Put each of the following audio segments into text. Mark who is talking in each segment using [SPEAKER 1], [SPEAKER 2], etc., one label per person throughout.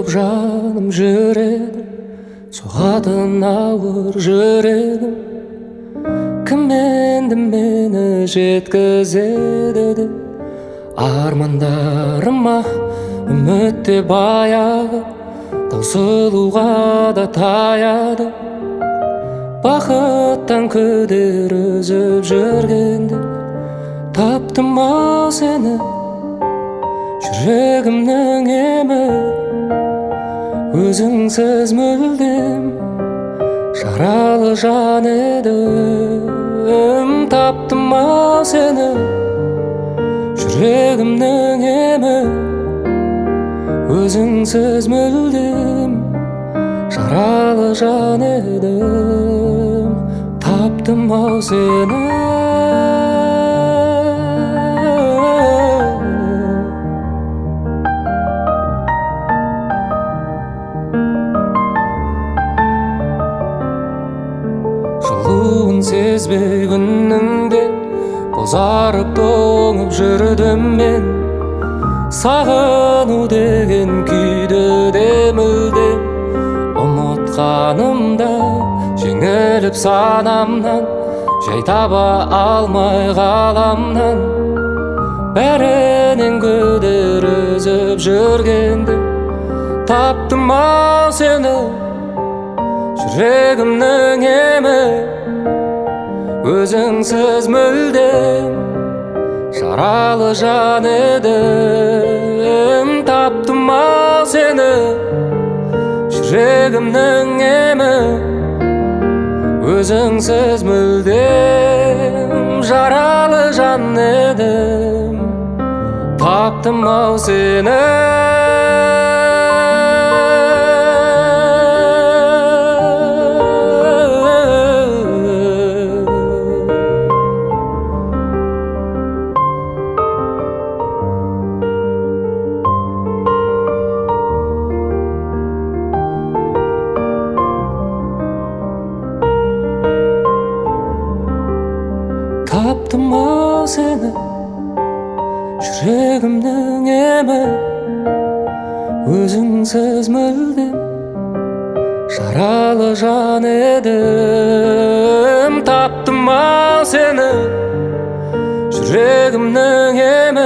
[SPEAKER 1] боп жаным жүрегім, соғатын ауыр жүрегім. Кім енді мені жеткізеді деп армандарыма үмітте баяғы, таусылуға да таяды. Бақыттан күдер үзіп жүргенде таптым ау сені, жүрегімнің емі. Өзіңсіз мүлдем жаралы жан едім. Таптым ау сені, жүрегімнің емі. Өзіңсіз мүлдем жаралы жан едім. Таптым ау сені. Жылуын сезбей күннің де бозарып тоңып жүрдім мен. Сағыну деген күйді де мүлдем ұмытқанымда, жеңіліп санамнан, жай таба алмай ғаламнан. Бәрінен күдер үзіп жүргенде таптым ау сені, жүрегімнің емі. Өзіңсіз мүлдем жаралы жан едім. Таптым ау сені, жүрегімнің емі. Өзіңсіз мүлдем жаралы жан едім. Таптым ау сені. Таптым ау сені, жүрегімнің емі. Өзіңсіз мүлдем жаралы жан едім. Таптым ау сені, жүрегімнің емі.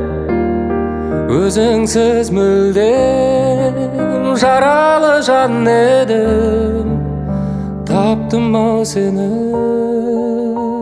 [SPEAKER 1] Өзіңсіз мүлдем жаралы жан едім. Таптым ау сені.